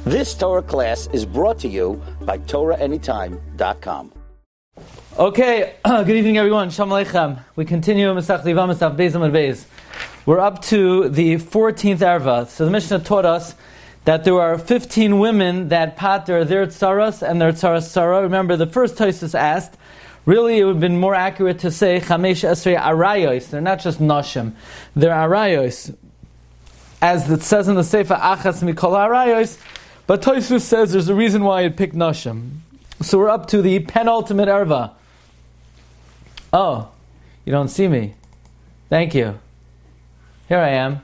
This Torah class is brought to you by TorahAnytime.com. Okay, good evening everyone. Shalom Aleichem. We continue Masech Yevamos Daf Beis Amud Beis. We're up to the 14th Erva. So the Mishnah taught us that there are 15 women that pater their tzaras and their tzaras tzara. Remember, the first Tosfos asked, really it would have been more accurate to say Chamesh Esrei Arayos. They're not just Nashim, they're Arayos. As it says in the Sefer Achas Mikol Arayos, but Tosfos says there's a reason why it picked Nashim. So we're up to the penultimate Erva. Oh, you don't see me. Thank you. Here I am.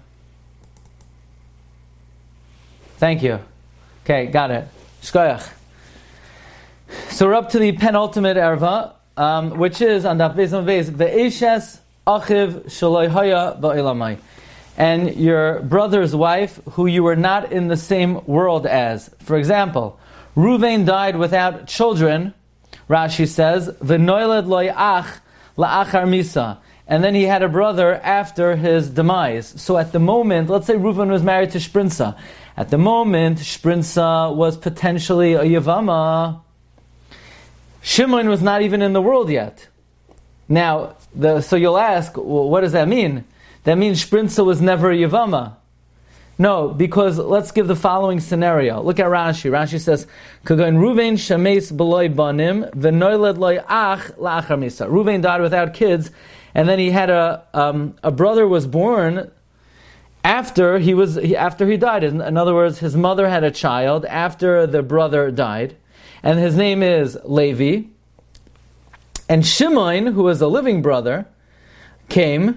Thank you. Okay, got it. Shkoyach. So we're up to the penultimate Erva, which is on Daf Beis Amud Beis, Ve'eshes achiv shaloi haya ba'olamai. And your brother's wife, who you were not in the same world as. For example, Ruvain died without children, Rashi says, V'noiled loy ach la'achar misa. And then he had a brother after his demise. So at the moment, let's say Reuven was married to Shprinza. At the moment, Shprinza was potentially a Yavama. Shimon was not even in the world yet. Now, so you'll ask, well, what does that mean? That means Shprinza was never a Yavama. No, because let's give the following scenario. Look at Rashi. Rashi says, "Kagon Ruvain shameis b'loy banim v'noiled loy ach la'achar misa." Ruvain died without kids, and then he had a brother was born after he died. In other words, his mother had a child after the brother died, and his name is Levi. And Shimon, who was a living brother, came.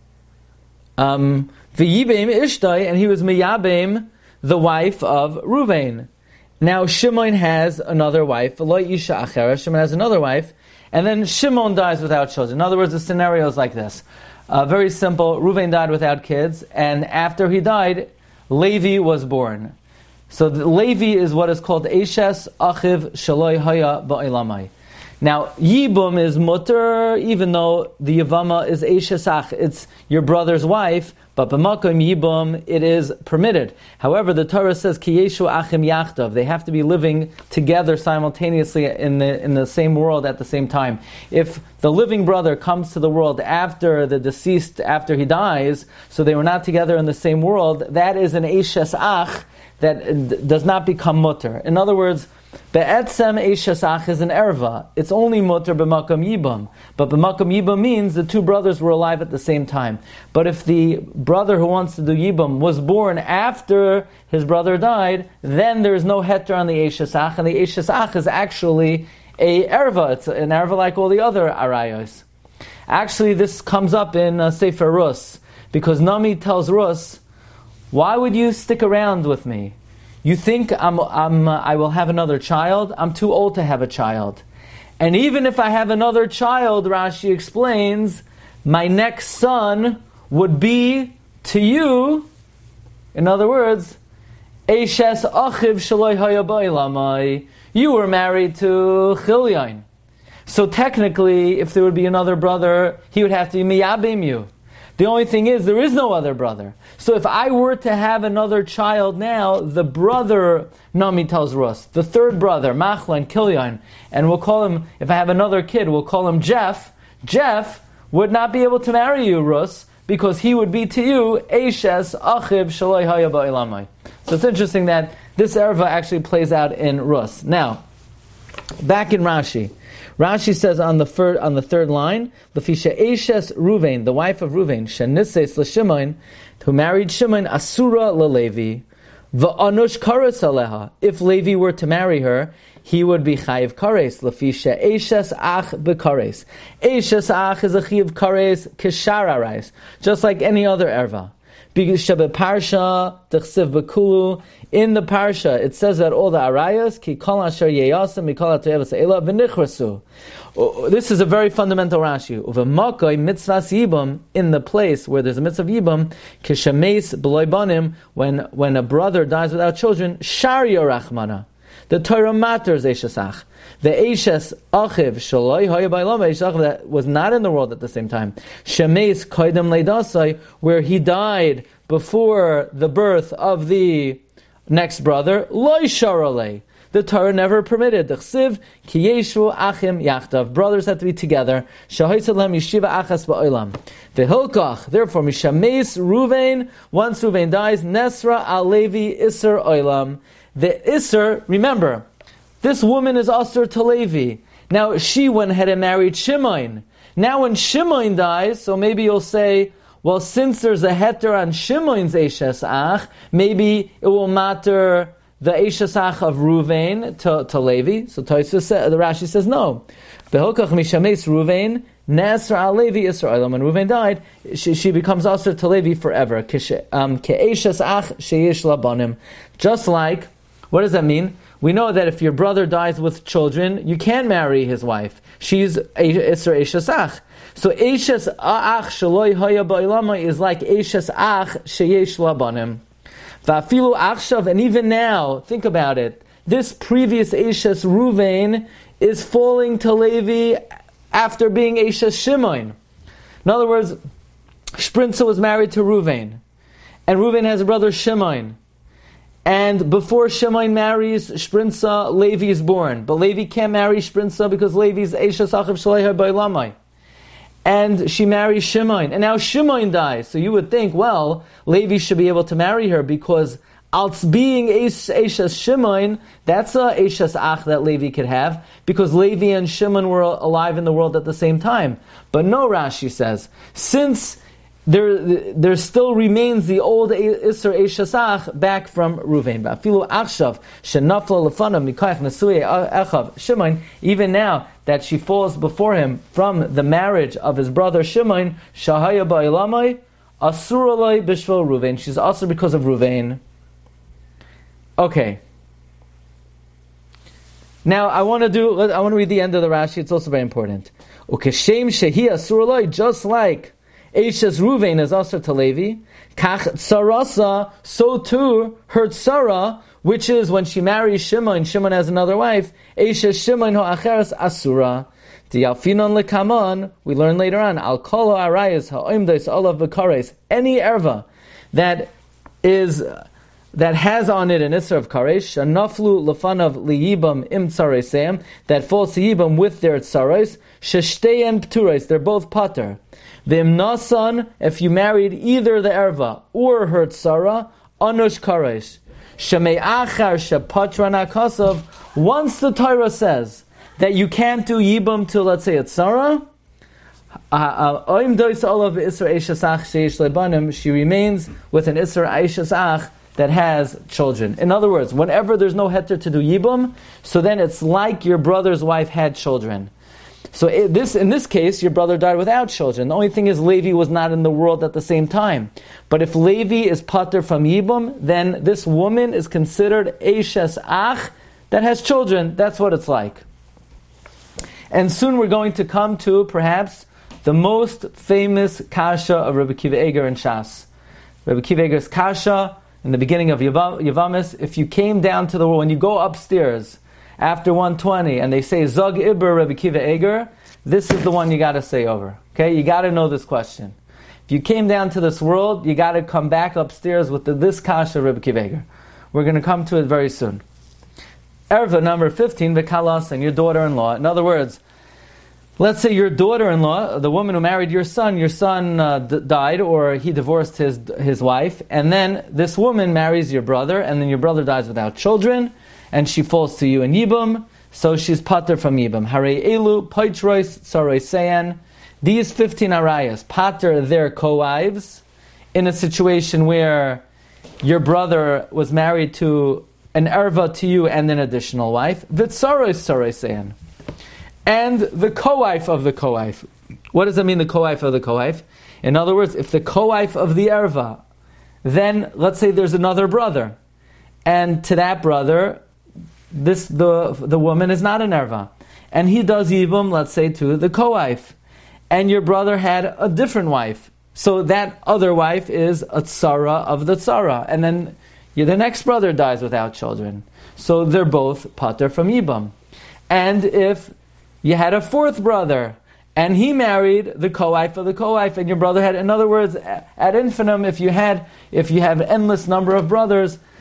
V'yibim ishtai, and he was miyabim, the wife of Ruvain. Now Shimon has another wife. Lo isha achera. Shimon has another wife, and then Shimon dies without children. In other words, the scenario is like this. Very simple. Ruvain died without kids, and after he died, Levi was born. So Levi is what is called Eshes Achiv Shaloi Haya Ba'olamai. Now, Yibum is mutter, even though the Yavama is Eishesach, it's your brother's wife, but B'makom Yibum, it is permitted. However, the Torah says, Ki Yeshu Achim Yachtav, they have to be living together simultaneously in the same world at the same time. If the living brother comes to the world after the deceased, after he dies, so they were not together in the same world, that is an Eishesach that does not become mutter. In other words, Be'etzem Eishesach is an erva. It's only mutter b'makom yibam. But b'makom yibam means the two brothers were alive at the same time. But if the brother who wants to do yibam was born after his brother died, then there is no heter on the Eishesach, and the Eishesach is actually a erva. It's an erva like all the other arayos. Actually, this comes up in Sefer Rus, because Nami tells Rus, why would you stick around with me? You think I will have another child? I'm too old to have a child. And even if I have another child, Rashi explains, my next son would be to you. In other words, Eishes Achiv Shaloi Haya Ba'olamai. You were married to Chilyon. So technically, if there would be another brother, he would have to be miyabim you. The only thing is, there is no other brother. So if I were to have another child now, the brother, Nami tells Rus, the third brother, Machla and Kilyon, and we'll call him, if I have another kid, we'll call him Jeff. Jeff would not be able to marry you, Rus, because he would be to you, Eishes Achiv Shaloi Haya Ba'olamai. So it's interesting that this erva actually plays out in Rus. Now, back in Rashi. Rashi says on the third line, Lefisha Eishes Ruvain, the wife of Ruvain, Shenises LeShimon, who married Shimon, Asura LeLevi, V'anush Kares Aleha. If Levi were to marry her, he would be Chayiv Kares. Lefisha Eishes Ach Bekares. Eishes Ach is a Chayiv Kares Kishar Arais, just like any other erva. Parsha T'chsiv Bekulu. In the parsha, it says that all the arayas ki kol asher yeyasim mikol hatoyevas eila v'nichrasu. This is a very fundamental Rashi. Uvemakoy mitzvahs yibam, in the place where there's a mitzvah of yibam, kishameis b'loy banim, when a brother dies without children, shar yorachmana. The Torah matters Eishesach. The Eishes Achiv Shaloi Haya Ba'olamai, Eishes that was not in the world at the same time. Shemeis Koidem Leidasai, where he died before the birth of the next brother, loy sharale. The Torah never permitted. The chsiv ki yeshu achim yachtav. Brothers have to be together. Shahoitzalem yeshiva achas ba'olam. V'hilkach. Therefore, mishameis Ruvain. Once Ruvain dies, Nesra al Levi iser olam. The iser. Remember, this woman is Asur to Levi. Now she went ahead and married Shimon. Now when Shimon dies, so maybe you'll say, well, since there's a heter on Shimon's Eishes Ach, maybe it will matter the Eishes Ach of Ruvain to Levi. So the Rashi says no. Behokach mishameis Ruvain, Nesra al Levi Yisrael. When Ruvain died, she becomes also to Levi forever. Ke'eishes Ach sheyesh labanim. Just like, what does that mean? We know that if your brother dies with children, you can marry his wife. She's Isser Eishes Ach. So Eishes Ach Shaloi Haya Ba'ilama is like Eishes Ach Sheyesh Labanim. Va'afilu Achshav, and even now, think about it, this previous Eishes Ruvain is falling to Levi after being Eishes Shimon. In other words, Shprinza was married to Ruvain, and Ruvain has a brother Shimon. And before Shimon marries Shprinza, Levi is born. But Levi can't marry Shprinza because Levi is Eishes Achav Shalei Ba'Ilamai. And she marries Shimon. And now Shimon dies. So you would think, well, Levi should be able to marry her because als being Eishes Shimon, that's a Eishes Ach that Levi could have because Levi and Shimon were alive in the world at the same time. But no, Rashi says, since there still remains the old Isser Eishes Ach back from Ruvain. Afilu Achshav shenafla lefanav mikayach nesuyei echav Shimon. Even now that she falls before him from the marriage of his brother Shimon, shahaya ba'ilamai asur alai b'shvil Ruvain. She's asur because of Ruvain. Okay. Now I want to read the end of the Rashi. It's also very important. Ukeshem shehi asur alai, just like Eishes Ruvain is Asur to Levi, Kach Tsarasa, so too her Tsara, which is when she marries Shimon, Shimon has another wife, Eishes Shimon ho Acheres Asura. Dialfinon lekaman, we learn later on, Al Kolo Arayas ha'oimdes olav b'kares, any erva that has on it an Isser of Karesh, Shanaflu lefanav liyibam im tsareseim, that falls to Yibam with their tsares, Sheshteyen ptures, they're both pater. V'imnasan, if you married either the erva or her tsara, anush karesh. Shemei achar shepatra nakasav. Once the Torah says that you can't do yibam till, let's say, a tsara, oim dois olav isra eishes ach sheish lebanim, she remains with an isra eishes ach that has children. In other words, whenever there's no heter to do yibam, so then it's like your brother's wife had children. So in this case, your brother died without children. The only thing is Levi was not in the world at the same time. But if Levi is pater from Yibam, then this woman is considered Eishes Ach that has children. That's what it's like. And soon we're going to come to perhaps the most famous kasha of Rabbi Akiva Eiger in Shas. Rabbi Akiva Eiger's kasha in the beginning of Yavamis, if you came down to the world, when you go upstairs after 120, and they say Zog Iber Rabbi Akiva Eiger, this is the one you got to say over. Okay, you got to know this question. If you came down to this world, you got to come back upstairs with this kasha Rabbi Akiva Eiger. We're going to come to it very soon. Erva number 15, V'kalas, and your daughter-in-law. In other words, let's say your daughter-in-law, the woman who married your son died, or he divorced his wife, and then this woman marries your brother, and then your brother dies without children, and she falls to you in Yibam, so she's pater from Yibam. Hare elu, poitrois, tsaroisean. These 15 arayas, pater their co-wives, in a situation where your brother was married to an erva to you and an additional wife, vitsarois tsaroisean. And the co-wife of the co-wife. What does that mean, the co-wife of the co-wife? In other words, if the co-wife of the erva, then let's say there's another brother, and to that brother, the woman is not an erva, and he does yibum, let's say, to the co-wife, and your brother had a different wife, so that other wife is a tsara of the tsara, and then the next brother dies without children, so they're both pater from yibum. And if you had a fourth brother, and he married the co-wife of the co-wife, and your brother had, in other words, ad infinitum, if you have an endless number of brothers,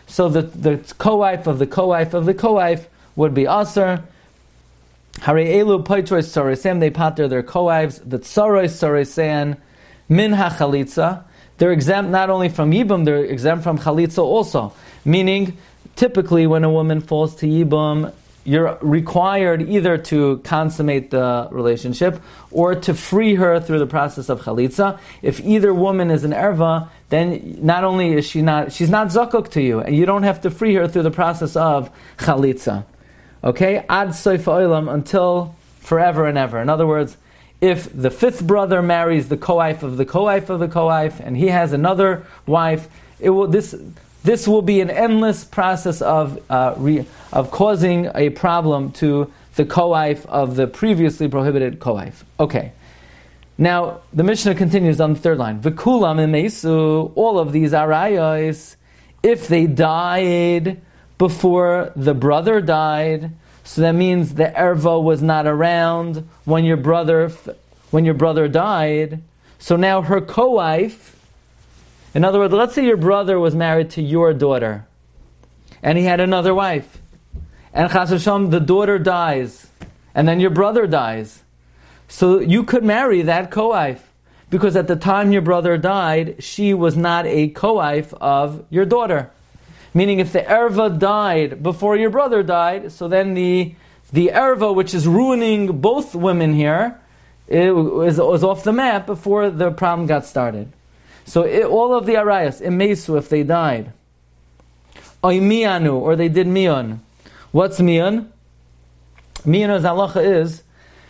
So the co-wife of the co-wife of the co-wife would be aser. Harei elu poitros tzoreseim, they pater their co-wives, the tzoros tzoresein min ha-chalitza. They're exempt not only from yibum, they're exempt from chalitza also. Meaning, typically when a woman falls to yibum, you're required either to consummate the relationship or to free her through the process of chalitza. If either woman is an erva, then not only is she's not zakuk to you, and you don't have to free her through the process of chalitza. Okay? Ad soif olam, until forever and ever. In other words, if the fifth brother marries the co-wife of the co-wife of the co-wife, and he has another wife, this will be an endless process of causing a problem to the co-wife of the previously prohibited co-wife. Okay. Now, the Mishnah continues on the third line. V'kulam emesu, all of these arayos, if they died before the brother died, so that means the erva was not around when your brother died. So now her co-wife, in other words, let's say your brother was married to your daughter, and he had another wife, and Chas v'Shalom, the daughter dies, and then your brother dies. So you could marry that co-wife, because at the time your brother died, she was not a co-wife of your daughter. Meaning if the erva died before your brother died, so then the erva, which is ruining both women here, it was off the map before the problem got started. So all of the arayas, emesu, if they died, oy mianu, or they did mion. What's mion? Mion's halacha is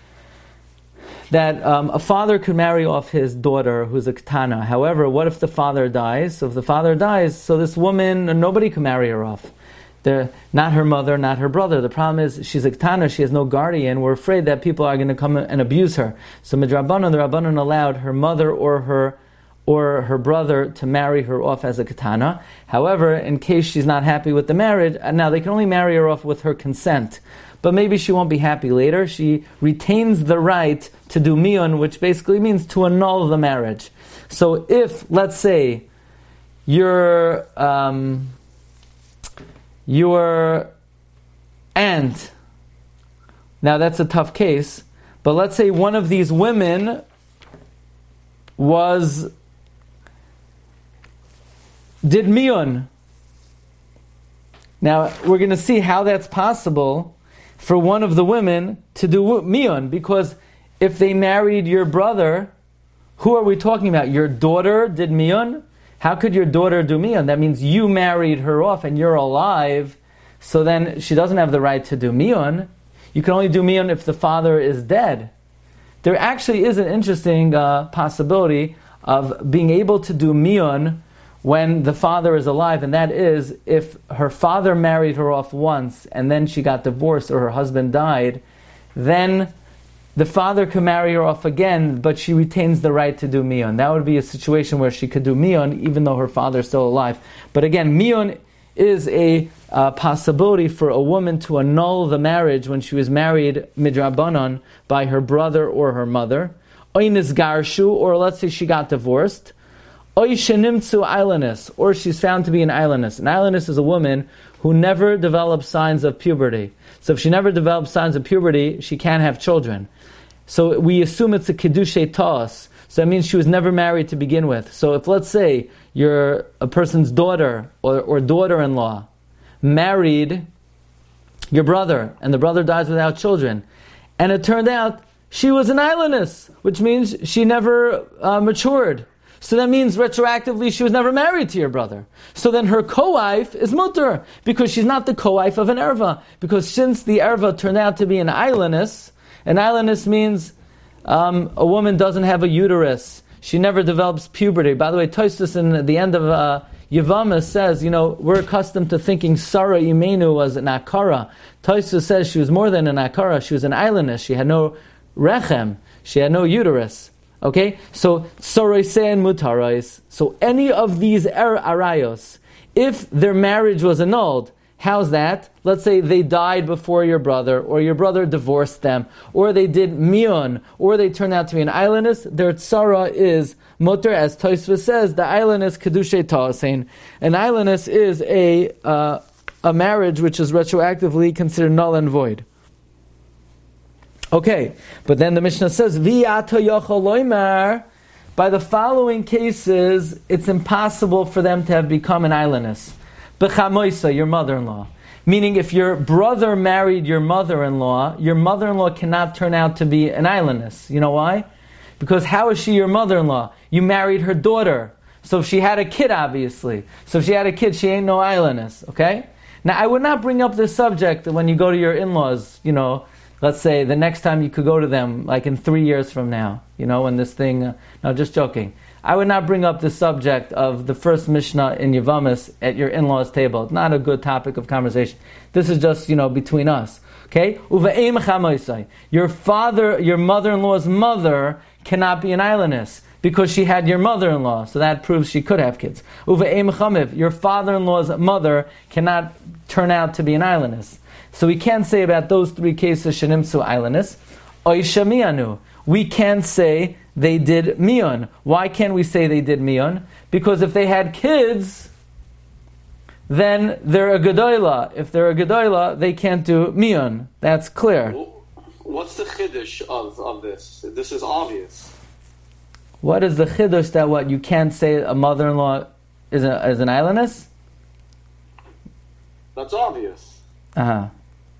that a father could marry off his daughter who's a ketana. However, what if the father dies? So if the father dies, so this woman, nobody can marry her off. They're not her mother, not her brother. The problem is she's a ketana, she has no guardian. We're afraid that people are going to come and abuse her. So midrabanan, the rabbanan allowed her mother or her brother to marry her off as a ketana. However, in case she's not happy with the marriage, now they can only marry her off with her consent. But maybe she won't be happy later. She retains the right to do mion, which basically means to annul the marriage. So if, let's say, your aunt, now that's a tough case, but let's say one of these women did mion. Now, we're going to see how that's possible for one of the women to do mion, because if they married your brother, who are we talking about? Your daughter did mion? How could your daughter do mion? That means you married her off and you're alive, so then she doesn't have the right to do mion. You can only do mion if the father is dead. There actually is an interesting possibility of being able to do mion when the father is alive, and that is if her father married her off once and then she got divorced or her husband died, then the father can marry her off again, but she retains the right to do mion. That would be a situation where she could do mion even though her father is still alive. But again, mion is a possibility for a woman to annul the marriage when she was married midrabanan by her brother or her mother. Oynis garshu, or let's say she got divorced. Oy shenimtsu ailanus, or she's found to be an ailanus. An ailanus is a woman who never develops signs of puberty. So if she never develops signs of puberty, she can't have children. So we assume it's a kedushay ta'as. So that means she was never married to begin with. So if, let's say, you're a person's daughter or daughter-in-law married your brother, and the brother dies without children, and it turned out she was an ailanus, which means she never matured. So that means retroactively she was never married to your brother. So then her co-wife is mutter, because she's not the co-wife of an erva. Because since the erva turned out to be an ailanus means a woman doesn't have a uterus. She never develops puberty. By the way, Tosfos in the end of Yevamah says, we're accustomed to thinking Sarah Imenu was an akara. Tosfos says she was more than an akara. She was an ailanus. She had no rechem. She had no uterus. Okay, so soroise and mutarais. So any of these arayos, if their marriage was annulled, How's that? Let's say they died before your brother, or your brother divorced them, or they did mion, or they turned out to be an islandess. Their tzara is mutter, as Tosfos says. The islandess kedushay ta'asein. An islandess is a marriage which is retroactively considered null and void. Okay, but then the Mishnah says, V'yata yochel loymar. By the following cases, it's impossible for them to have become an islandess. B'chamoisa, your mother-in-law. Meaning, if your brother married your mother-in-law cannot turn out to be an islandess. You know why? Because how is she your mother-in-law? You married her daughter. So if she had a kid, obviously. So if she had a kid, she ain't no islandess. Okay? Now, I would not bring up this subject when you go to your in-laws, let's say the next time you could go to them, like in 3 years from now, when this thing, no, just joking. I would not bring up the subject of the first Mishnah in Yevamos at your in-laws table. It's not a good topic of conversation. This is just, between us. Okay? Uva'im chamoisai. Your mother-in-law's mother cannot be an islandess because she had your mother-in-law. So that proves she could have kids. Uva'im chamiv. Your father-in-law's mother cannot turn out to be an islandess. So we can't say about those 3 cases shenimtzu islandess. Oisha mianu. We can't say they did mion. Why can't we say they did mion? Because if they had kids, then they're a gedola. If they're a gedola, they can't do mion. That's clear. What's the chiddush of this? This is obvious. What is the chiddush that what you can't say a mother-in-law is an islandess? That's obvious. Uh-huh.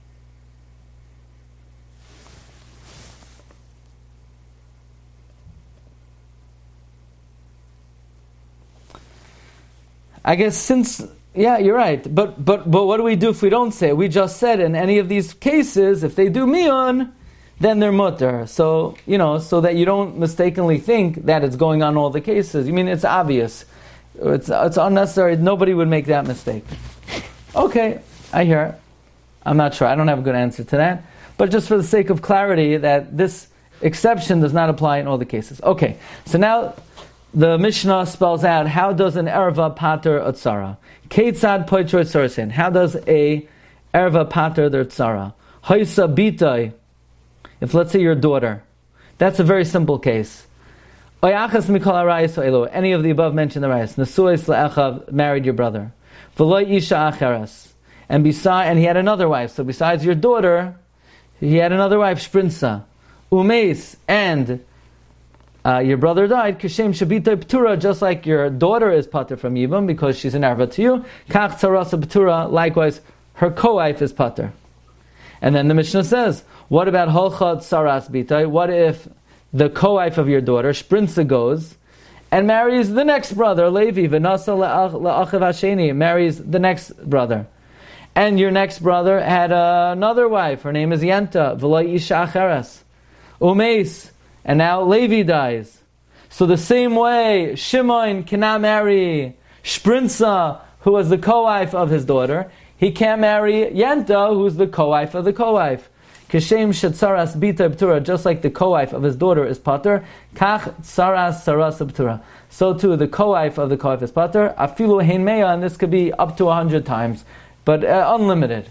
I guess you're right. But what do we do if we don't say it? We just said in any of these cases, if they do mion, then they're mutter. So, so that you don't mistakenly think that it's going on all the cases. It's obvious. It's unnecessary. Nobody would make that mistake. Okay, I hear. I'm not sure. I don't have a good answer to that. But just for the sake of clarity, that this exception does not apply in all the cases. Okay, so now the Mishnah spells out how does an erva pater a tzara. Keitzad poitro tzarasin. How does a erva pater their tzara? Hoysa bitai. If let's say your daughter, that's a very simple case. Oyachas mikol arayis oelo. Any of the above mentioned arayis. Nesuis le'echav, married your brother. V'loy isha acheras. And he had another wife. So besides your daughter, he had another wife, Shprinsa. Umeis, and your brother died, Kashem Shabita Ptura, just like your daughter is pater from Yibam because she's an erva to you. Kach Tzarasa Ptura, likewise, her co-wife is pater. And then the Mishnah says, what about Holcha Tzaras Bitai? What if the co-wife of your daughter, Shprinsa, goes and marries the next brother, Levi, V'nasa La'achiv Hasheni, marries the next brother. And your next brother had another wife, her name is Yenta, V'lo Isha Acheres. Umeis, and now Levi dies. So the same way, Shimon cannot marry Shprinsa, who was the co-wife of his daughter. He can't marry Yenta, who's the co-wife of the co-wife. Kashem Shetzaras Bita B'tura, just like the co-wife of his daughter is pater, Kach Tzaras Saras B'tura. So too, the co-wife of the co-wife is pater. Afilu Hein Meya, and this could be up to 100 times, but unlimited.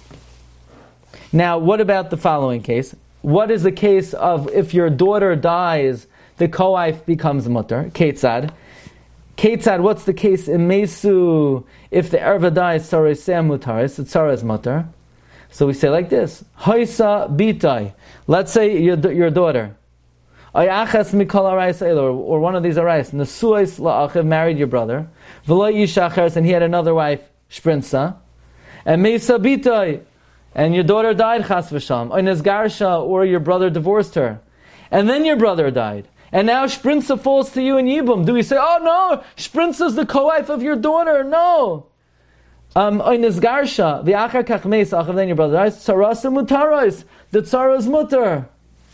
Now, what about the following case? What is the case of if your daughter dies, the co-wife becomes mutter? Keitzad. Keitzad, what's the case in Mesu? If the erva dies, Tzara Sem Mutaris, the Tzara is mutter. So we say like this: Hoysa bitai. Let's say your daughter, Ayachas mikol arayis or one of these arayis, Nesuis la'achiv, married your brother, V'lo isha acheres, and he had another wife, Shprinsa, and Meisa bitai, and your daughter died, Chas v'sham, or Nezgarsha, or your brother divorced her, and then your brother died, and now Shprinsa falls to you in Yibum. Do we say, oh no, Shprinsa's the co-wife of your daughter? No. Nezgarsha, v'achar kach meisa, then your brother dies, Tzarasa mutarais, the tzara is mutter.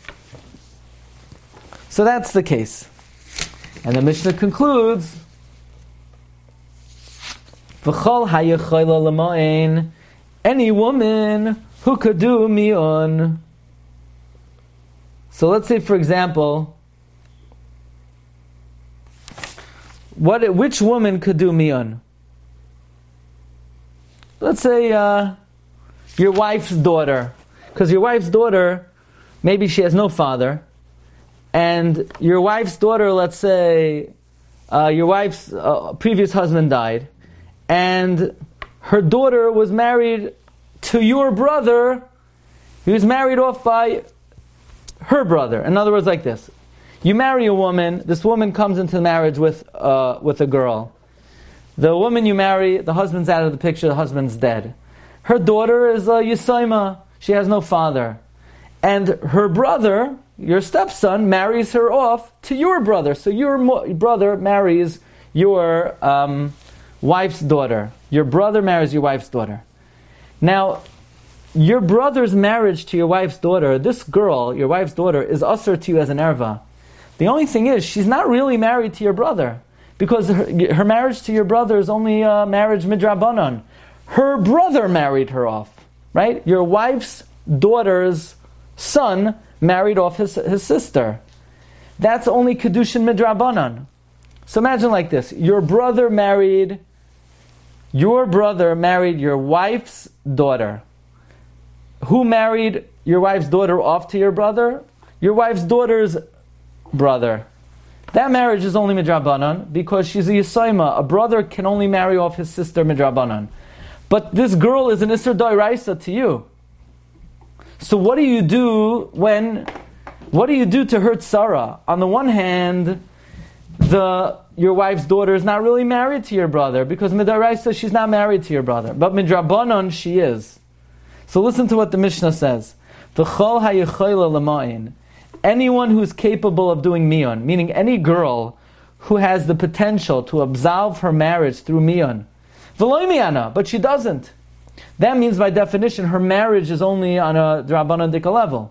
So that's the case. And the Mishnah concludes, V'chol hayachayla l'ma'in, any woman who could do mion. So let's say, for example, which woman could do mion? let's say your wife's daughter, because your wife's daughter, maybe she has no father, and your wife's daughter, let's say, your wife's previous husband died, and her daughter was married to your brother. He was married off by her brother. In other words, like this: you marry a woman. This woman comes into marriage with a girl. The woman you marry, the husband's out of the picture. The husband's dead. Her daughter is Yisaima. She has no father, and her brother, your stepson, marries her off to your brother. So your brother marries your wife's daughter. Your brother marries your wife's daughter. Now, your brother's marriage to your wife's daughter, this girl, your wife's daughter, is usher to you as an erva. The only thing is, she's not really married to your brother, because her marriage to your brother is only a marriage midrabanan. Her brother married her off, right? Your wife's daughter's son married off his sister. That's only kedushin midrabanan. So imagine like this: your brother married your wife's daughter. Who married your wife's daughter off to your brother? Your wife's daughter's brother. That marriage is only midrabanan because she's a yisaima. A brother can only marry off his sister midrabanan. But this girl is an isser d'oraisa to you. So what do you do to her tzara? On the one hand, your wife's daughter is not really married to your brother, because midaraisa she's not married to your brother, but midrabanan she is. So listen to what the Mishnah says: V'chol hayichayla l'ma'in. Anyone who's capable of doing miyon, meaning any girl who has the potential to absolve her marriage through miyon, v'loy miyana, but she doesn't. That means, by definition, her marriage is only on a drabanan dika level.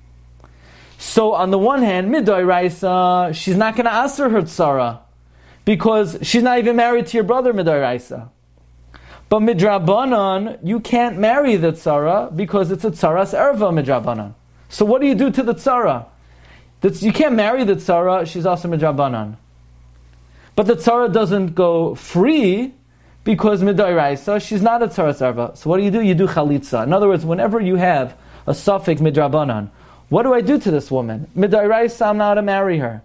So, on the one hand, midoraisa, she's not going to aser her tzara, because she's not even married to your brother, midoraisa. But midrabanan, you can't marry the tzara, because it's a tzaras erva midrabanan. So what do you do to the tzara? You can't marry the tzara, she's also midrabanan. But the tzara doesn't go free, because midoraisa, she's not a tzaras erva. So what do? You do chalitza. In other words, whenever you have a suffix midrabanan, what do I do to this woman? Midoraisa, I'm not to marry her.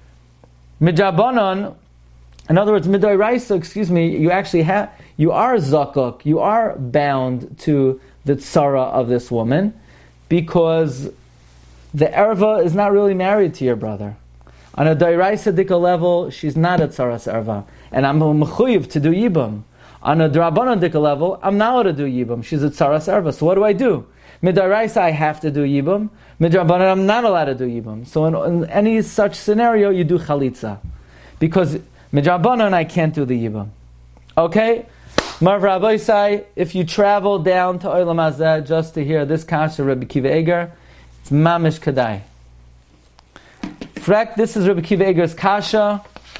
Midrabanan, in other words, midoraisa, you are zakuk, you are bound to the tzara of this woman, because the erva is not really married to your brother. On a doiraisa dika level, she's not a tzaras erva, and I'm mechuyev to do yibam. On a drabanan dika level, I'm not allowed to do yibam. She's a tzaras erva. So what do? Midoraisa, I have to do yibam. Midrabanan, I'm not allowed to do yibam. So in any such scenario, you do chalitza, because midrabanan, I can't do the yibam. Okay? Marv Rabbeisai, if you travel down to Olam Hazeh just to hear this kasha, Rabbi Kiva Eger, it's mamish kadai. Frek, this is Rabbi Kiva Eger's kasha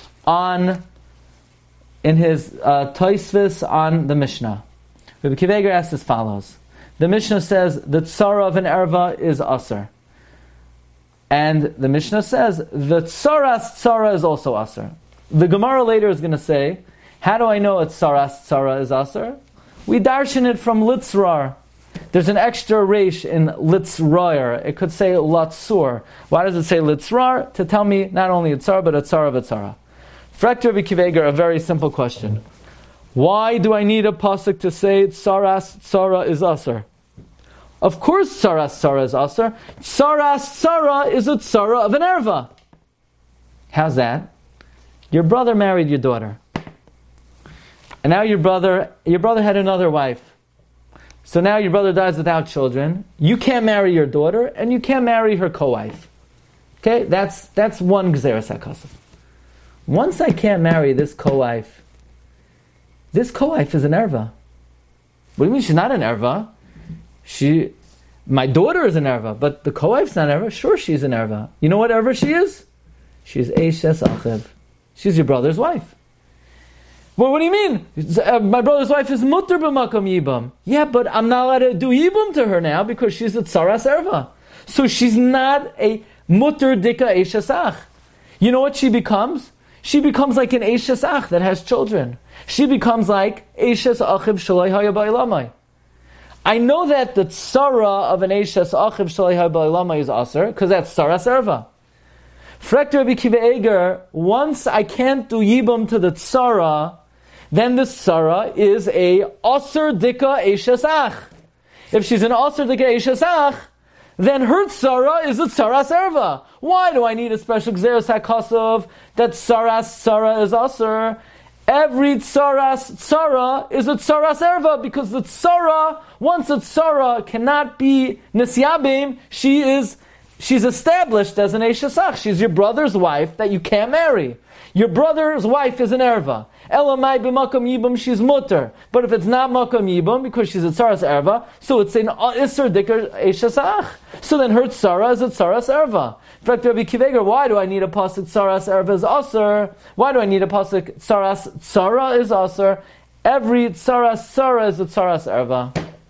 in his Tosfos on the Mishnah. Rabbi Kiva Eger asks as follows. The Mishnah says the tzara of an erva is aser. And the Mishnah says the tzaras tzara is also aser. The Gemara later is going to say, how do I know a tzaras tzara is aser? We darshan it from litzrar. There's an extra resh in litzrar. It could say latzur. Why does it say litzrar? To tell me not only a tzara, but a tzara of a tzara. Frekter Rabbi Kiva Eger, a very simple question. Why do I need a pasuk to say tzaras tzara is aser? Of course tzaras tzara is aser. Tzaras tzara is a tzara of an erva. How's that? Your brother married your daughter. And now your brother had another wife. So now your brother dies without children. You can't marry your daughter, and you can't marry her co-wife. Okay, that's one gzeras hakasef. Once I can't marry this co-wife is an erva. What do you mean she's not an erva? My daughter is an erva, but the co-wife's not an erva. Sure, she's an erva. You know what erva she is? She's eishes achiv. She's your brother's wife. Well, what do you mean? My brother's wife is mutter b'makam yibam. Yeah, but I'm not allowed to do yibam to her now because she's a tzaras erva. So she's not a mutter dika eishesach. You know what she becomes? She becomes like an eishesach that has children. she becomes like Eishes Achiv Shalei Haya Ba'ilamai. I know that the tzara of an Eishes Achiv Shalei Haya Ba'ilamai is aser, because that's tzaras erva. Frekt Rabbi Kiva Eger, once I can't do yibum to the tzara, then the tzara is a aser dika Eishes Ach. If she's an aser dika Eishes Ach, then her tzara is a tzaras erva. Why do I need a special gzeres hakosov that tzaras tzara is aser? Every tzaras tzara is a tzaras erva, because the tzara, once a tzara cannot be nisyabim, she's established as an Eishes Ach. She's your brother's wife that you can't marry. Your brother's wife is an erva. Elamai b'makam yibam, she's mutter. But if it's not makam yibam, because she's a tzaras erva, so it's an iser dikar Eishes Ach. So then her tzara is a tzaras erva. In fact, Rabbi Kiva Eger, why do I need a pasuk tzaras erva is aser? Why do I need a pasuk tzaras tzara is aser? Every tzaras tzara is a tzaras erva.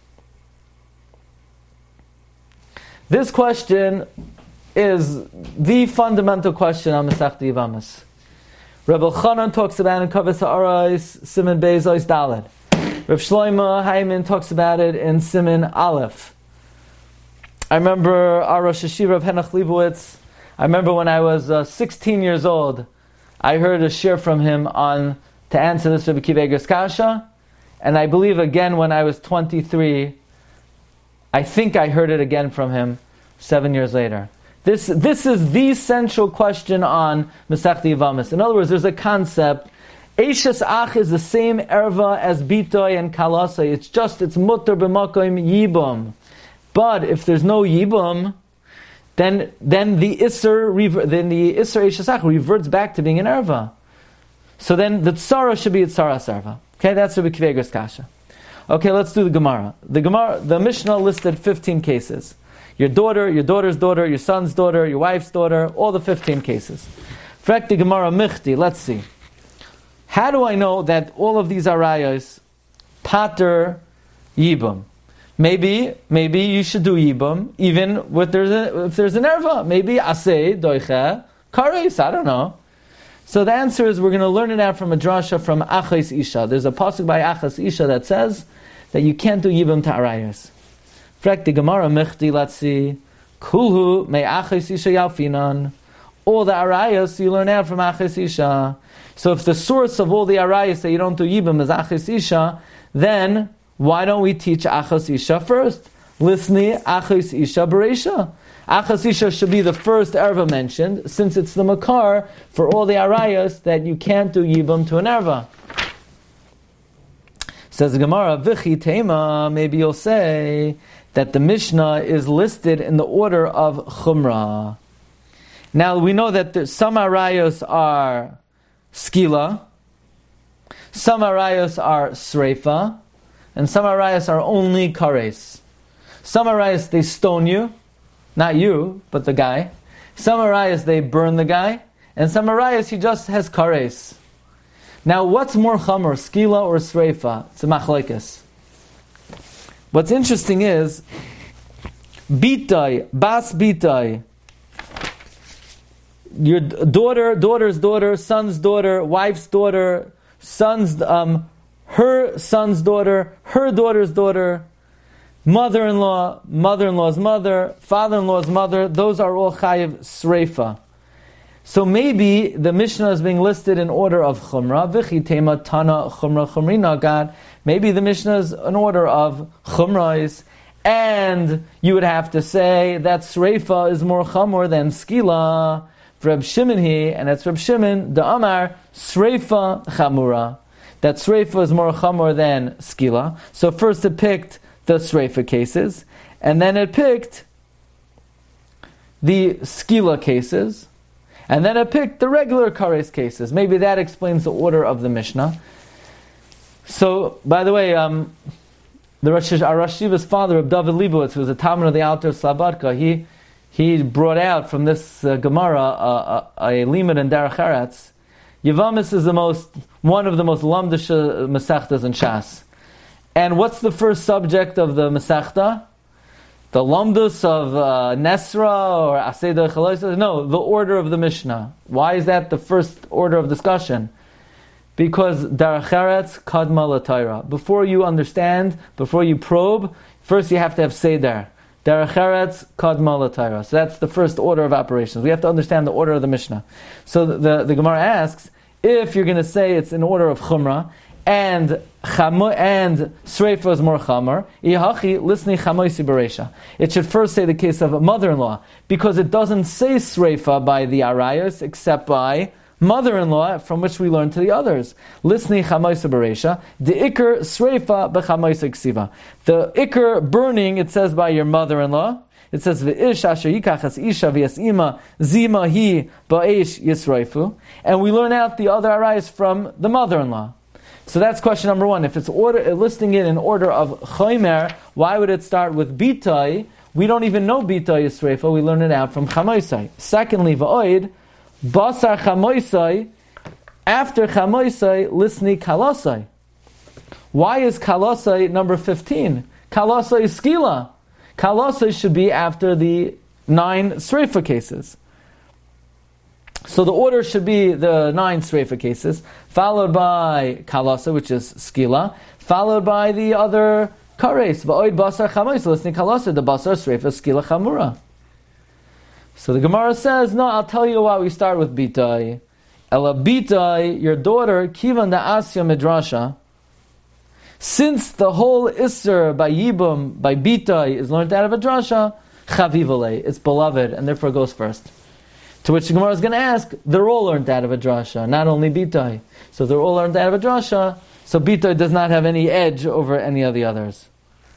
This question is the fundamental question on Masechta Yevamos. Rebbe Chanan talks about it in Kavos Ha'aros, Siman Beis Ois Daled. Reb Shlomo Hayman talks about it in Siman Aleph. I remember our Rosh Hashiva of Henoch Leibowitz. I remember when I was 16 years old, I heard a shir from him to answer this Rebbe Kiva Eger's kasha, and I believe again when I was 23, I think I heard it again from him 7 years later. This is the central question on Masechta Yevamos. In other words, there's a concept. Eishes Ach is the same erva as Bitoy and Kalasai. It's mutter b'makom yibum. But if there's no yibum, then the Isser Eishes Ach reverts back to being an erva. So then the tzara should be a tzaras erva. Okay, that's Rabbi Kiva Eger's kasha. Okay, let's do the Gemara. The Mishnah listed 15 cases. Your daughter, your daughter's daughter, your son's daughter, your wife's daughter, all the 15 cases. Frek the Gemara Michti, let's see. How do I know that all of these arayos pater yibum? Maybe you should do yibum even if there's an erva. Maybe aseh doicha kares. I don't know. So the answer is we're going to learn it out from a drasha from Achos Isha. There's a pasuk by Achos Isha that says that you can't do yibum to arayos. Frek the Gemara Michti, let's see. Kulhu me Achos Isha yalfinan. All the arayos you learn out from Achos Isha. So if the source of all the arayos that you don't do yibum is Achos Isha, then why don't we teach Achos Isha first? Lisni Achos Isha Bereisha. Achos Isha should be the first erva mentioned, since it's the makar for all the arayos that you can't do yibum to an erva. Says the Gemara, V'chi Tema, maybe you'll say that the Mishnah is listed in the order of Chumrah. Now we know that some arayos are skila, some arayos are sreifa, and some arayos are only kares. Some arayos they stone you, not you, but the guy. Some arayos they burn the guy, and some arayos he just has kares. Now what's more chamor, skila or sreifa? It's a machlekes. What's interesting is, bitai, bas bitai, your daughter's daughter, son's daughter, wife's daughter, her son's daughter, her daughter's daughter, mother-in-law, mother-in-law's mother, father-in-law's mother, those are all chayiv sreifa. So maybe the Mishnah is being listed in order of Chumrah. V'chi tema tana Chumrah Chumrina Gad. Maybe the Mishnah is in order of Chumrais, and you would have to say that Sreifa is more Chamor than Skila. Reb Shimon and that's Reb Shimon, the Amar, Sreifa Chamura. That Sreifa is more Chamor than Skila. So first it picked the Sreifa cases, and then it picked the Skila cases, and then it picked the regular Kares cases. Maybe that explains the order of the Mishnah. So, by the way, our Rosh Hashiva's father, Reb David Leibowitz, who was a Talmud of the Alter Slabodka, he brought out from this Gemara a limud in Derech Eretz. Yevamos is one of the most lamdish Masechtas in Shas. And what's the first subject of the Masechta? The lamdus of Nesra or Aseda Chaloisa? No, the order of the Mishnah. Why is that the first order of discussion? Because Derech Eretz Kadma L'Torah. Before you understand, before you probe, first you have to have Seder. Derech Eretz Kadma L'Torah. So that's the first order of operations. We have to understand the order of the Mishnah. So the Gemara asks, if you're going to say it's in order of Chumrah, and Sreifa is more Chamar, Ihachi Lisni Chamoisi Beresha. It should first say the case of a mother-in-law, because it doesn't say Sreifa by the Arayos, except by mother-in-law, from which we learn to the others. Lisni Chamoisa Beresha, the Iker Sreifa Bechamoisa Ksiva. The Iker burning, it says by your mother-in-law. It says V'ish asher yikachas isha v'yasima zima hi ba'esh yisroifu, and we learn out the other arayos from the mother-in-law. So that's question number one. If it's listing it in order of Chomer, why would it start with Bitai? We don't even know Bitai Yisreifa. We learn it out from Chamoisai. Secondly, Va'oid, Basar Chamoisai, after Chamoisai, Lisni Kalasai. Why is Kalasai number 15? Kalasai is Skila. Kalasai should be after the 9 Sreifa cases. So the order should be the 9 Sreifa cases, followed by Kalasa, which is Skila, followed by the other Kares, Va'oid Basar Chamois, listening Kalasa, the Basar Sreifa, Skila Chamura. So the Gemara says, no, I'll tell you why we start with Bitai. Ela Bitai, your daughter, Kivan da Asya Midrasha, since the whole Isser by Yibum, by Bitai, is learned out of a drasha, Chavivale, it's beloved, and therefore goes first. To which the Gemara is going to ask, they're all learned out of a drasha, not only Bitai. So they're all learned out of a drasha, so Bitai does not have any edge over any of the others.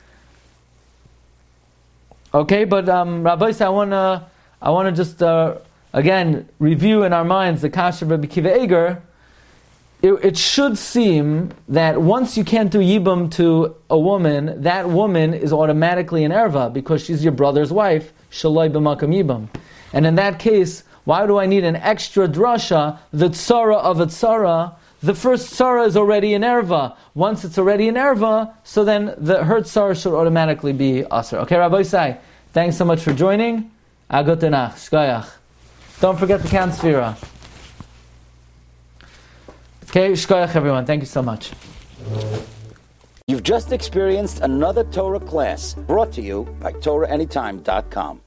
Okay, but Rabbi, I want to just again review in our minds the Kasha of Rabbi Kiva Eger. It should seem that once you can't do Yibum to a woman, that woman is automatically an erva because she's your brother's wife, Shalai b'makam Yibum. And in that case, why do I need an extra drasha, the tzara of a tzara? The first tzara is already an erva. Once it's already an erva, so then her tzara should automatically be aser. Okay, Rabbi Isai, thanks so much for joining. Agotenach, shkayach. Don't forget the count sfira. Okay, shkayach everyone. Thank you so much. You've just experienced another Torah class brought to you by TorahAnytime.com.